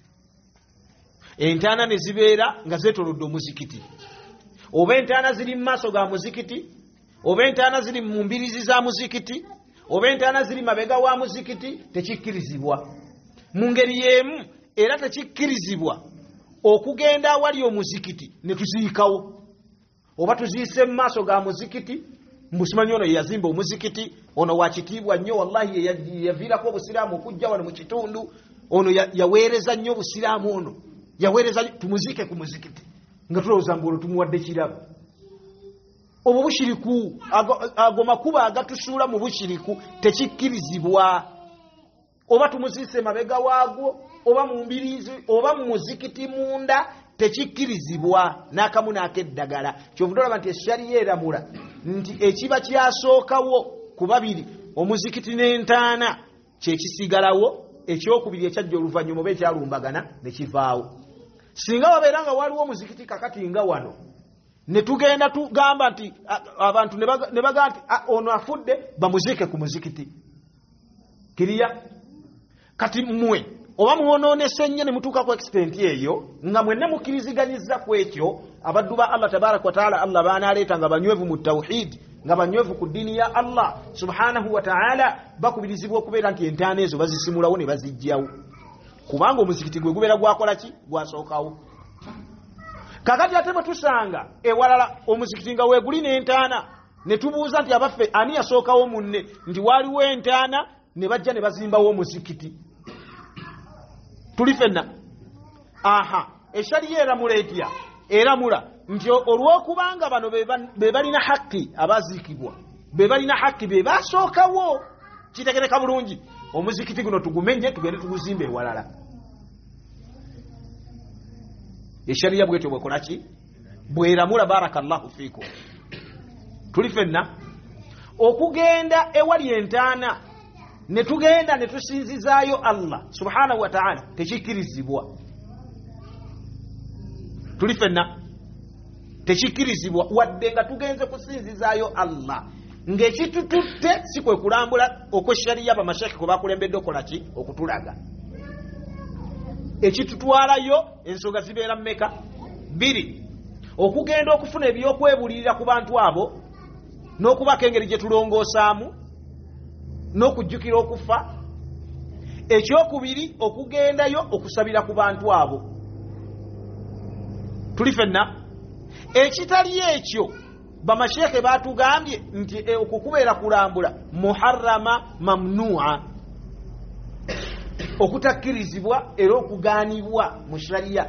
entaana ne zibeera nga zeetolodde omuzikiti, oba entaana ziri mu maaso ga muzikiti, oba entaana ziri mu mbirizi za muzikiti, oba entaana ziri mabega wa muzikiti, tekikkirizibwa mu ngeri y'emu. Era tekikkirizibwa okugenda awali omuzikiti ne tuziikawo, oba tuziise mu maaso ga muzikiti. Mbusimanyi ono yazimba omuzikiti, ono wakitiibwa nnyo, wallahi yaviirako obusiraamu okujja wano mu kitundu, ono yaweereza nnyo obusiraamu, ono yaweereza, tumuziike ku muzikiti nga tulowooza mbu olwo tumuwadde kirabo. Obwo bushiriku, ago makuba agatusuula mu bushiriku tekikkirizibwa. Oba tumuziise mabega waagwo, oba mu mbirizi, oba mu muzikiti munda, tekikkirizibwa n'akamu n'akeddagala. Kyovudolaba nti eshariya eramula nti ekiba kyasookawo ku babiri, omuzikiti n'entaana, kyekisigalawo, ekyokubiri ekyajja oluvannyuma oba ekyalumbagana ne kivaawo. Singa wabeera nga waliwo omuzikiti kakati nga wano, ne tugenda tugamba nti abantu ne baga nti ono afudde, bamuziike ku muzikiti, kiriya. Kati mmwe oba muwonoonese nnyo ne mutuuka ku extent eyo nga mwenna mukkiriziganyiza ku ekyo, abaddu ba Allah tabaraka wa taala Allah baanaaleeta nga banywevu mu tawhid, nga banywevu ku ddiini ya Allah subhanahu wa taala, bakubirizibwa okubeera nti entaana ezo bazisimulawo ne bazijjawo, kubanga omuzikiti gwe gubeera gwakola ki, gwasookawo. Kakati ate bwe tusanga ewalala omuzikiti nga weeguli n'entaana, ne tubuuza nti abaffe ani yasookawo munne, nti waaliwo entaana ne bajja ne bazimbawo omuzikiti. Tuli fenna. Aha, eshariya eramula etya? Eramula nti olw'okubanga bano be balina hakki, abaziikibwa be balina hakki, be basookawo. Kitegereka bulungi, omuzikiti guno tugumenye, tugende tuguzimbe ewalala. Eshariya bwetyo bwekola ki? Bweramula. Barakallahu fiikum. Tuli fenna okugenda ewali entaana ne tugenda ne tusinzizaayo Allah subhanahu wa ta'ala tekikkirizibwa. Tuli fenna tekikkirizibwa wadde nga tugenze kusinzizaayo Allah, ng'ekitututte si kwe kulambula okw'eshariya bamashayikhi kwe bakulembedde okola ki? Okutulaga. Ekitutwalayo ensonga zibeera mmeka? 2. Okugenda okufuna ebyokwebulirira ku bantu abo n'okubaka engeri gye tulongoosaamu n'okujjukira okufa. Ekyokubiri okugendayo okusabira ku bantu abo. Tuli fenna. Ekitali ekyo bamashayikhi batugambye nti okukubeera kulambula muharrama mamnu'a, okutakkirizibwa era okugaanibwa mu shariya,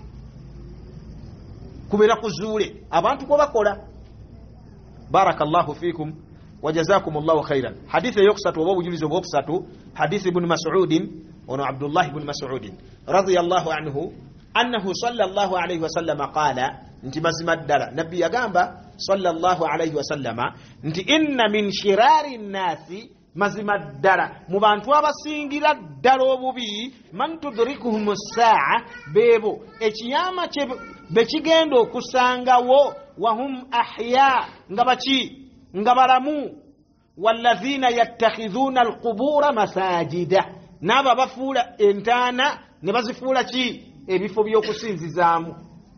kubeera kuzuule abantu kwe bakola. Barakallahu fiikum wa jazakumullahu khairan. Hadithi yokusatu oba obujulizi obwokusatu, hadithi ibn Mas'ud, ono Abdullah ibn Mas'ud radiyallahu anhu, annahu sallallahu alayhi wa sallam qala, nti mazima ddala nabbi yagamba sallallahu alayhi wa sallama nti inna min shirari nnasi, mazima ddala mu bantu abasingira ddala obubi, man tudrikuhum as-sa'a, beebo ekiyama kye bekigenda okusangawo, wahum ahya, nga baki? Nga balamu. Walladhina yattakhidhuna alqubura masajida, n'abo bafuula entaana ne bazifuula ki? Ebifo by'okusinzizaamu.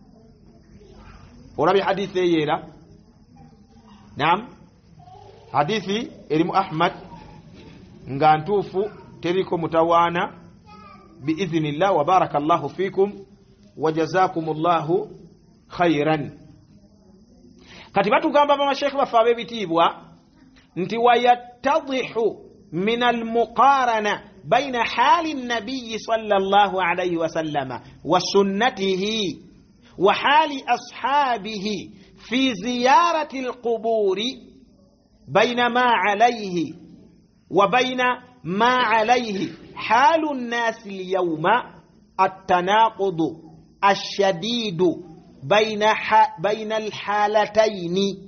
Olabye hadithi eyeera? Naam, hadithi erimu Ahmad nga ntuufu, teriko mutawaana biidhnillah wa barakallahu fiikum wajazakumullahu khairan. Kati batugamba bamashekhe baffe ab'ebitiibwa nti wayattadhihu min almuqarana baina hali nabiyi sallallahu alayhi wasallama wa sunnatihi wa hali ashabihi fi ziyarati alquburi baina ma alayhi wa baina ma alayhi halu nnasi alyawma attanaqudu ashadidu baina alhalataini.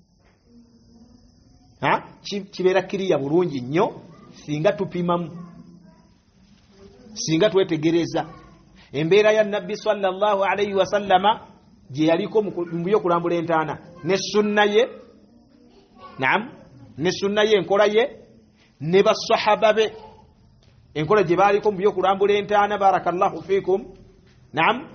Kibeera kiriya bulungi nnyo singa tupimamu, singa twetegereza embeera ya nabbi sallallahu alayhi wasallama gye yaliko mu byokulambula entaana ne sunna ye, naam, ne sunna ye, enkola ye, ne basahaba be enkola gye baaliko mu byokulambula entaana, barakallahu fiikum, naam.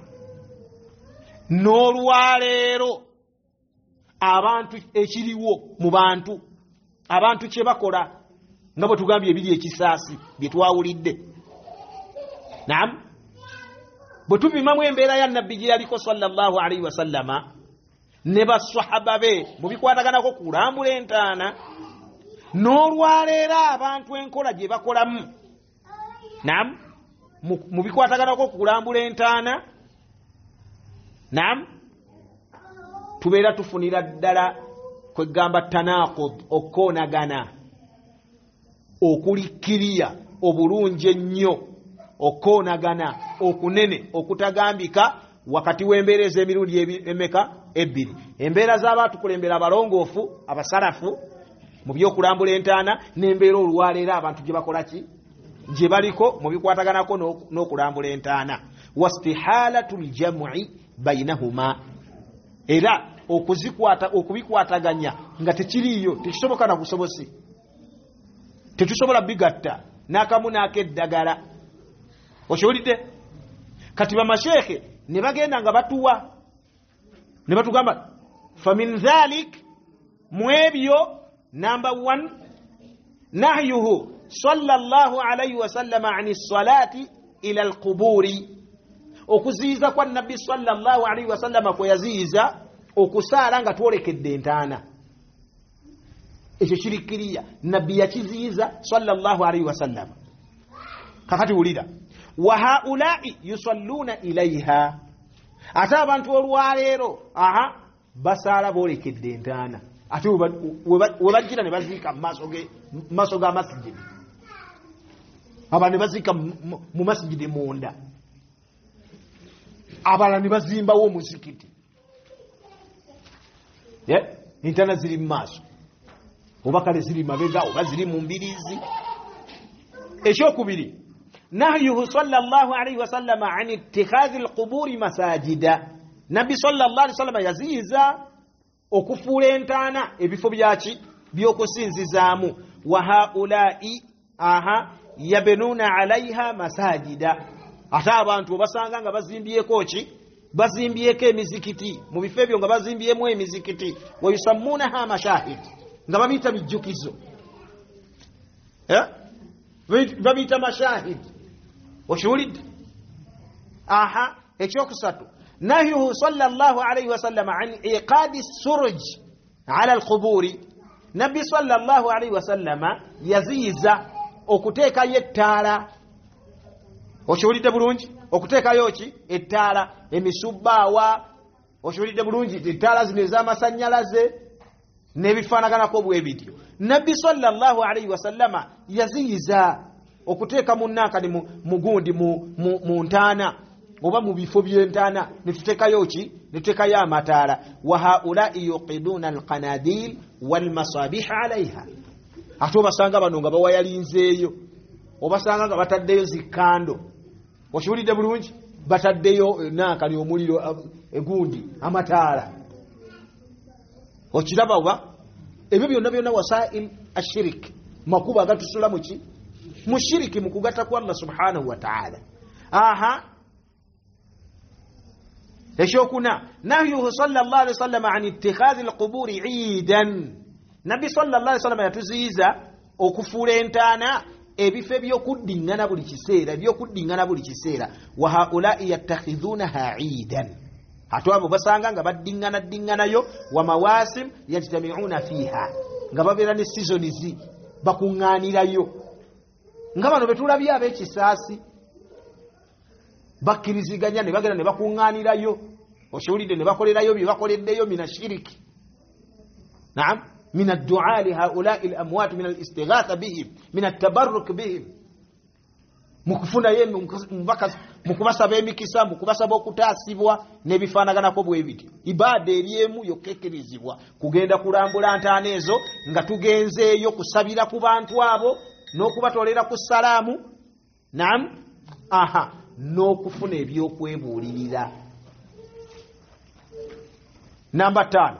N'olwaleero abantu ekiriwo mu bantu, abantu kye bakola nga bwe tugambye ebiri ekisaasi bye twawulidde, naam. Bwe tupimamu embeera ya nabbi gye yaliko sallallahu alayhi wasallama ne basahaba be mu bikwataganako kulambula entaana, n'olwaleero abantu enkola gye bakolamu, naam, mu bikwataganako kulambula entaana, naam, tubeera tufunira ddala kwegamba tanaqud, okkoonagana, okulikkiriya obulungi ennyo, okkoonagana okunene okutagambika wakati w'embeera ez'emirundi emeka? Ebbiri. Embeera z'abaatukulembera abalongoofu, abasalafu mu byokulambula entaana, n'embeera olwaleero abantu gye bakola ki? Gye baliko mu bikwataganako n'okulambula entaana. Wastihalatul jam'i bainahuma, era okubikwataganya nga tekiriyo, tekisoboka na busobozi, tetusobola bigatta n'akamu n'akeddagala. Okiwulidde? Kati bamashekhe ne bagenda nga batuwa ne batugamba famin dhalik, mu ebyo number 1 nahyuhu sallallahu alayhi wasallama ani salati ila alquburi, okuziiza kwa nabbi sallallahu alayhi wasallama kwe yaziiza okusaala nga twolekedde entaana. Ekyo kirikkiriya, nabbi yakiziiza sallallahu alayhi wasallama. Kakati wulira, wa haulai yusalluna ilaiha, ate abantu olwaleero basaala boolekedde entaana, ate webajjira ne baziika mu maaso ga masjidi, aba ne baziika mu masjidi munda, abala ne bazimbawo omuzikiti, entaana ziri mu maaso, oba kale ziri mabega, oba ziri mu mbiriizi. Ekyokubiri, nahyuhu sallallahu alayhi wasallama an ittikhadhi alquburi masajida, nabbi sallallahu alayhi wasallama yaziiza okufuula entaana ebifo byaki? By'okusinzizaamu. Wa haulai yabnuna alayha masajida, ate abantu obasanga nga bazimbyeko ki? Bazimbyeko emizikiti, mu bifo ebyo nga bazimbyemu emizikiti. Wa yusammunaha mashahid, nga babiyita bijjukizo, babiyita mashahid. Okiwulidde? Ekyokusatu, nahyuhu sallallahu alayhi wasallam an iqadi surj ala alquburi, nabbi sallallahu alayhi wasallama yaziiza okuteekayo ettaala. Okiwulidde bulungi? Okuteekayo ki? Ettaala, emisubbaawa. Okiwulidde bulungi? Ettaala zino ez'amasannyalaze n'ebifaanaganako bwe bityo. Nabbi sallallahu alayhi wasallama yaziiza okuteeka munnankani mu gundi mu ntaana oba mu bifo by'entaana, ne tuteekayo ki? Ne tuteekayo amataala. Wa haulai yuqiduna alqanadil walmasabih alayha, ate obasanga bano nga bawayalinzeeyo, obasanga nga bataddeyo zikando. Okiwulidde bulungi? Bataddeyo nankani omuliro egundi amataala. Okiraba oba? Ebyo byonna byonna wasail ashirik, makuba agatusula mu ki? Mu shiriki, mu kugatta kwa Allah subhanahu wa ta'ala. Ekyokuna, nahyuhu sallallahu alayhi wasallam an ittikhadhi alquburi iidan, nabbi sallallahu alayhi wasallam yatuziiza okufuula entaana ebife by'okuddingana buli kiseera wa haulai yattakhidhunaha iidan ate abo basanga nga baddinganayo wa mawasim yajtami'una fiha nga babeera ne seasons bakuŋŋaanirayo nga bano betulabye ab'ekisaasi bakkiriziganya ne bagenda ne bakuŋŋaanirayo okiwulidde ne bakolerayo bye bakoleddeyo mina shiriki naam min addu'a li haula'i al-amwat min al-istighatha bihim min at-tabarruk bihim mukufunayo mukubasaba emikisa mukubasaba okutaasibwa n'ebifaanaganako bwe bityo ibaada eryemu yokkekirizibwa kugenda kulambula ntaana ezo nga tugenzeeyo kusabira ku bantu abo n'okubatolera ku salaamu naam n'okufuna ebyokwebuulirira. Namba 5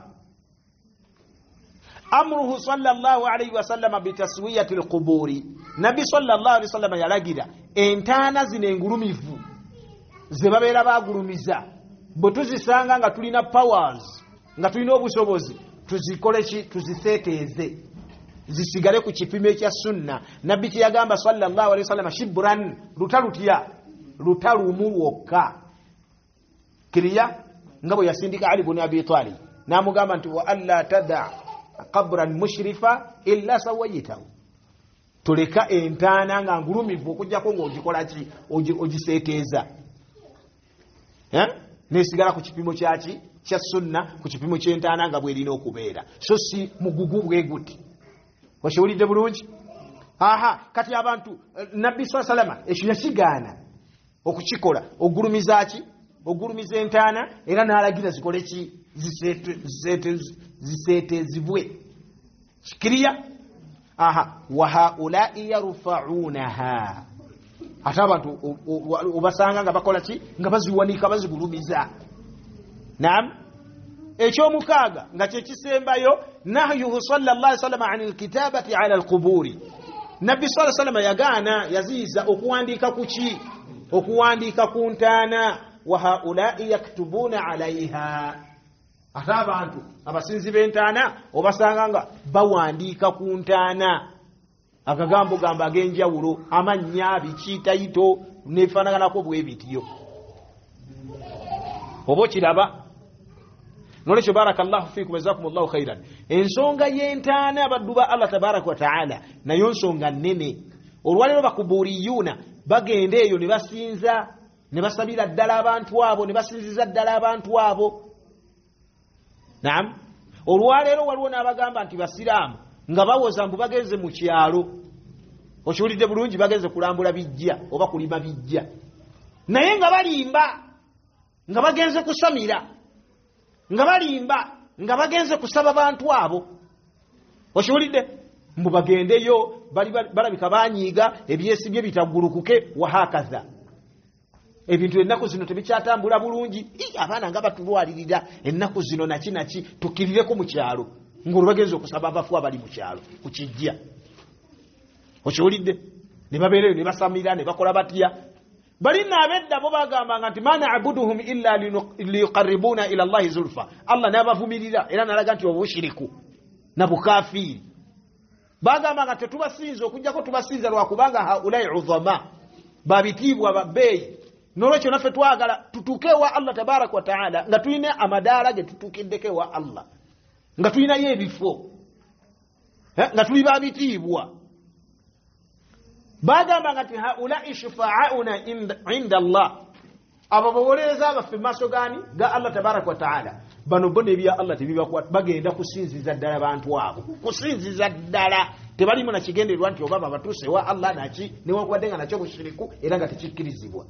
amruhu sallallahu alayhi wasallama bitaswiyati alquburi. Nabi sallallahu alayhi wasallama yalagira entaana zino engulumivu ze babeera bagulumiza bwe tuzisanga nga tulina powers nga tulina obusobozi tuzikole ki tuziseeteeze zisigale ku kipimo ekya sunna. Nabbi kyeyagamba sallallahu alayhi wasallama shibran lutalumu lwokka kiriya nga bwe yasindika Ali ibn Abi Talib n'amugamba nti wa alla tada qabran mushrifa illa sawayitahu tuleka entaana nga ngulumivu okujjako ng'ogikola ki ogiseeteeza nesigala ku kipimo kyaki kya sunna ku kipimo ky'entaana nga bwerina okubeera so si mugugu bwe guti. Wakiwulidde bulungi? Kati abantu Nabbi salama ekyo yakigaana okukikola ogulumiza ki ogulumiza entaana era n'alagira zikole ki ziseetezibwe kiriya. Wa haulai yarfa'unaha ate abantu obasanga nga bakola ki nga baziwanika bazigulumiza. Naam ekyomukaaga nga kyekisembayo nahyuhu sallallahu alayhi wasallam anil kitabati ala alquburi. Nabbi sallallahu alayhi wasallam yagaana yaziiza okuwandiika ku ki okuwandiika ku ntaana wa haulai yaktubuna alaiha ate abantu abasinzi b'entaana obasanga nga bawandiika ku ntaana akagambo gamba ag'enjawulo amannya bikiyitayito nebifaanaganako bwe bityo oba okiraba. Nolwekyo barakallahu fiikum jazakumullahu khairan. Ensonga y'entaana abaddu ba Allah tabaraka wa ta'ala nayo nsonga nnene. Olwaleero bakuburiyuuna bagenda eyo ne basinza ne basabira ddala abantu abo ne basinziza ddala abantu abo. Naam olwaleero waliwo n'abagamba nti basiraamu nga bawoza mbu bagenze mu kyalo okiwulidde bulungi bagenze kulambula bijja oba kulima bijja naye nga balimba nga bagenze kusamira nga balimba nga bagenze kusaba bantu abo okiwulidde mbu bagendeyo balabika banyiiga ebyesibye bitagulukuke wahakaza ebintu ennaku zino tebikyatambula bulungi. Abaana nga batulwalirira ennaku zino naki tukkirireko mu kyalo ng'olwo bagenze okusaba abafu abali mu kyalo ku kijja okiwulidde ne babeereyo ne basamira ne bakola batya. Balina abedda bo bagambanga nti ma na'buduhum illa liyuqarribuna ila Allahi zulfa. Allah n'abavumirira era n'alaga nti obushiriku na bukafiiri bagambanga tetubasinza okujjako tubasinza lwakubanga haulai udhama babitiibwa babbeeyi. Nolwekyo naffe twagala tutuuke ewa Allah tabaraka wa ta'ala nga tulina amadaala ge tutuukiddeko ewa Allah nga tulinayo ebifo nga tuli babitiibwa. Bagamba nti haulai shufa'auna inda Allah abo bawolereza abaffe maaso gani ga Allah tabaraka wa ta'ala bano bo nebya Allah tebibakwata bagenda kusinziza ddala bantu abo kusinziza ddala tebalimu na kigendererwa nti obaba batuuse ewa Allah naki newankubadde nga nakyo bushiriku era nga tekikkirizibwa.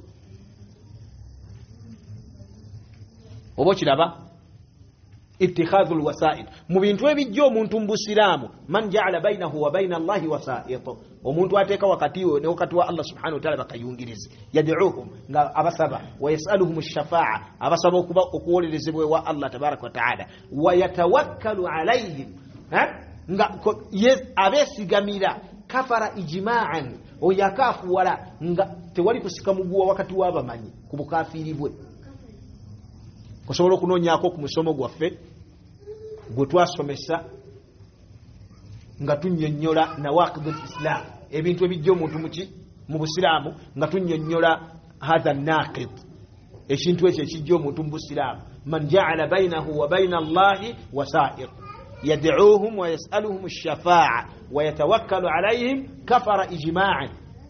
Oba okiraba ittikhadhu alwasa'id mu bintu ebijja omuntu mu busiraamu man ja'ala bainahu wa baina Allahi wasa'id omuntu ateeka wakati we ne wakati wa Allah subhanahu wa ta'ala bakayungirize yad'uhum nga abasaba wa yas'aluhum ash-shafa'a abasaba okuba okuwolerezebwa wa Allah tabaraka wa ta'ala wa yatawakkalu alayhim nga abesigamira kafara ijma'an oyakafu wala nga tewali kusika muguwa wakati w'abamanyi ku bukafiiri bwe. Kusobola okunoonyaako ku musomo gwaffe gwe twasomesa nga tunnyonnyola nawaqidul islam ebintu ebijja omuntu mu busiraamu nga tunnyonnyola hadha naqid ekintu ekyo ekijja omuntu mu busiraamu man ja'ala bainahu wa baina Allahi wasa'ir yad'uuhum wa yas'aluhum ash-shafaa'a wa yatawakkalu alayhim kafara ijma'an.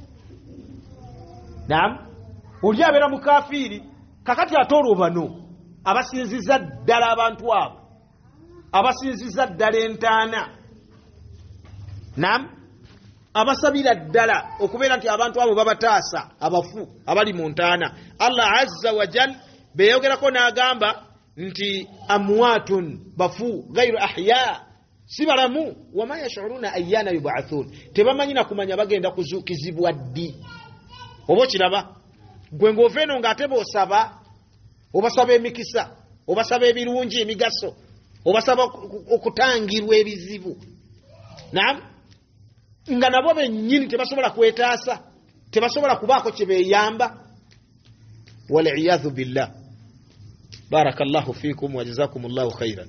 Naam, oli abeera mukafiiri kakati ate olwo bano abasinziza ddala abantu abo abasinziza ddala entaana. Naam, abasabira ddala okubeera nti abantu abo babataasa abafu abali mu ntaana. Allah azza wa jal beyogerako n'agamba nti amwatun bafu gairu ahya si balamu wama yashuruna ayyana yub'athun tebamanyi na kumanya bagenda kuzuukizibwa ddi. Oba kiraba gwe ng'oveeno ng'ate b'osaba obasaba emikisa obasaba ebirungi emigaso obasaba okutangirwa ebizibu. Naam, nga nabo bennyini tebasobola kwetaasa tebasobola kubaako kye beeyamba. Wal'iyadhu billah. Barakallahu fikum wa jazakumullahu khairan.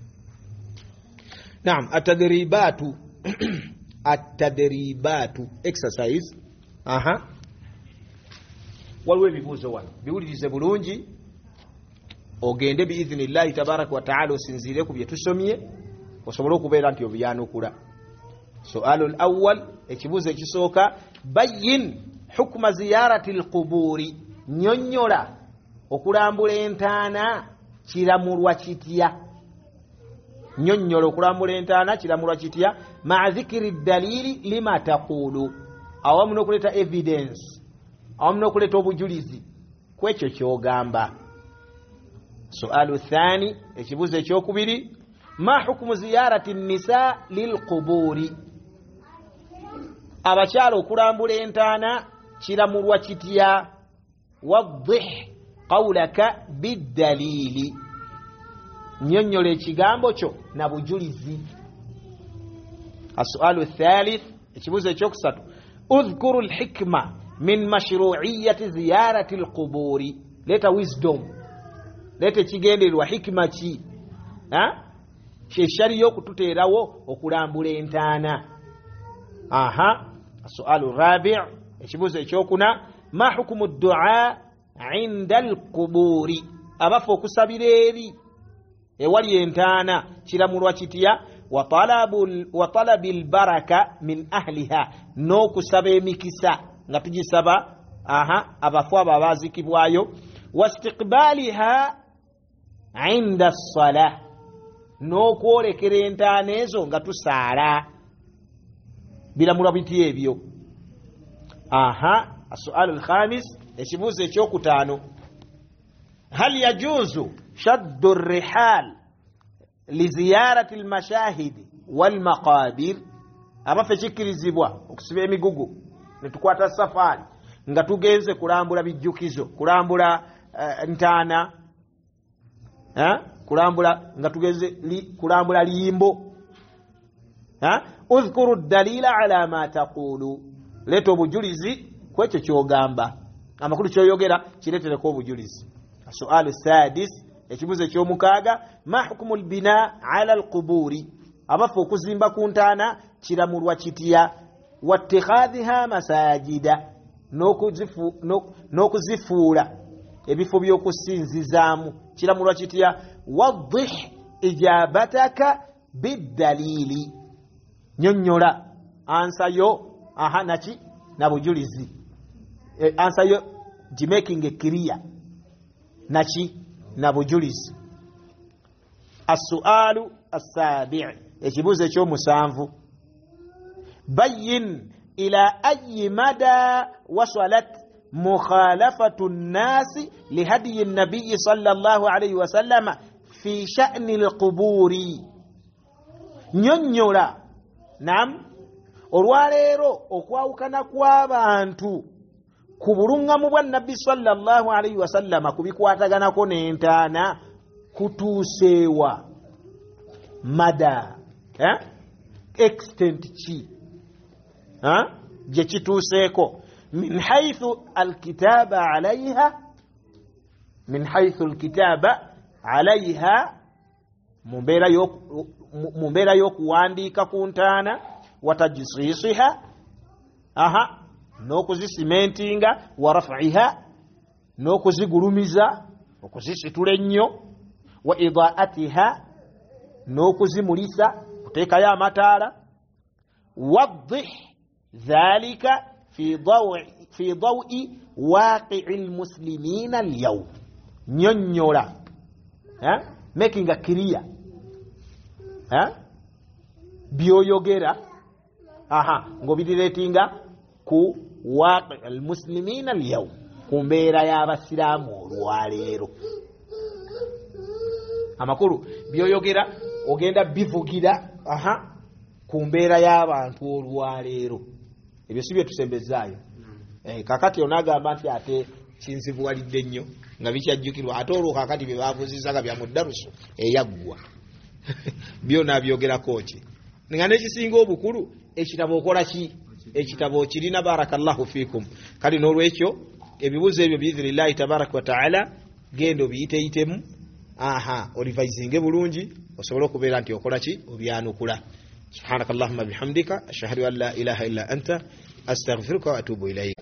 Naam, at-tadribatu exercise. Waliwo ebibuuzo wano biwulirize bulungi ogende biidhnillahi tabaraka wa ta'ala osinziire ku bye tusomye osobole okubeera nti obyanukula. Su'alul awwal, ekibuuzo ekisooka, bayyin hukma ziyarati alquburi, nnyonnyola okulambula entaana kiramulwa kitya. Nnyonnyola okulambula entaana kiramulwa kitya ma'a dhikri dalili lima taqulu, awamu n'okuleeta evidence, awamu n'okuleeta obujulizi kwekyo ky'ogamba. Su'alu thani, ekibuuzo ekyokubiri, ma hukmu ziyarati nisa lilquburi, abakyala okulambula entaana kiramulwa kitya. Waddih qawlaka biddalili, nnyonnyola ekigambo kyo na bujulizi. As-su'alu thalith, ekibuuzo ekyokusatu, udhkuru al-hikma min mashru'iyyati ziyarati al-quburi, leeta wisdom, leeta ekigendererwa hikima ki kyeshaliyo okututeerawo okulambula entaana. As-su'alu rabi', ekibuuzo ekyokuna, ma hukmu ad-du'a 'inda al-quburi, abafu okusabira eri ewali entaana kiramulwa kitya. Wa talabil baraka min ahliha, n'okusaba emikisa nga tugisaba abafu abo abaazikibwayo. Wa istiqbaliha 'inda as-salah, n'okwolekera entaana ezo nga tusaala. Biramulwa biti ebyo. As-su'alu al-khamis, ekibuuzo ekyokutaano, hal yajuzu shaddu ar-rihal li ziyarati al-mashahid wal maqabir, abafe kikkirizibwa okusiba emigugu ne tukwata safari nga tugenze kulambula bijjukizo, kulambula ntaana, kulambula nga tugenze kulambula liyimbo. Udhkuru ad-dalila ala ma taqulu, leeta obujulizi kwekyo ky'ogamba, amakulu ky'oyogera kireetereko obujulizi. Su'alu sadis, ekibuuzo eky'omukaaga, ma hukmu al-bina ala al-quburi, abafu okuzimba ku ntaana kiramulwa kitya. Wattikhadhiha masajida, n'okuzifuula ebifo by'okusinzizaamu kiramulwa kitya. Waddih ijabataka biddalili, nnyonnyola ansayo naki na bujulizi. Ansayo gimaking clear naki na bujulizi. As-su'alu as-sabi', ekibuuzo ekyomusanvu, bayyin ila ayyi mada wasalat mukhalafatu an-nasi li hadyi an-nabiy sallallahu alayhi wa sallam fi sha'ni al-quburi, nnyonnyola nam olwaleero okwawukana kw'abantu ku buluŋŋamu bwa nabbi sallallahu alayhi wa sallama ku bikwataganako n'entaana kutuuseewa mada extent ki gye kituuseeko min haythu alkitaba alayha mu mbeera y'okuwandiika ku ntaana wa tajsiisiha n'okuzisimentinga wa raf'iha n'okuzigulumiza okuzisitula ennyo wa idaatiha n'okuzimulisa kuteekayo amataala waddih dhalika fi dawi waqi'i almuslimina alyawm nyonnyola making a clear byoyogera ng'obirireetinga ku waqi almuslimina alyawm ku mbeera y'abasiraamu olwaleero amakulu byoyogera ogenda bivugira ku mbeera y'abantu olwaleero ebyo si bye tusembezaayo kakati onagamba nti ate kinzibuwalidde ennyo nga bikyajjukirwa ate olwo kakati bye baavuziza nga bya muddarusu eyaggwa byonna byogerako ki nga nekisinga obukulu ekitabo okola ki ekitabo kirina barakallahu fikum kale n'olwekyo ebibuzo ebyo biidhnillahi tabaraka wa taala genda obiyiteyitemu olivisinge bulungi osobole okubeera nti okola ki obyanukula subhanakallahumma bihamdika ashhadu an la ilaha illa anta astaghfiruka wa atubu ilayk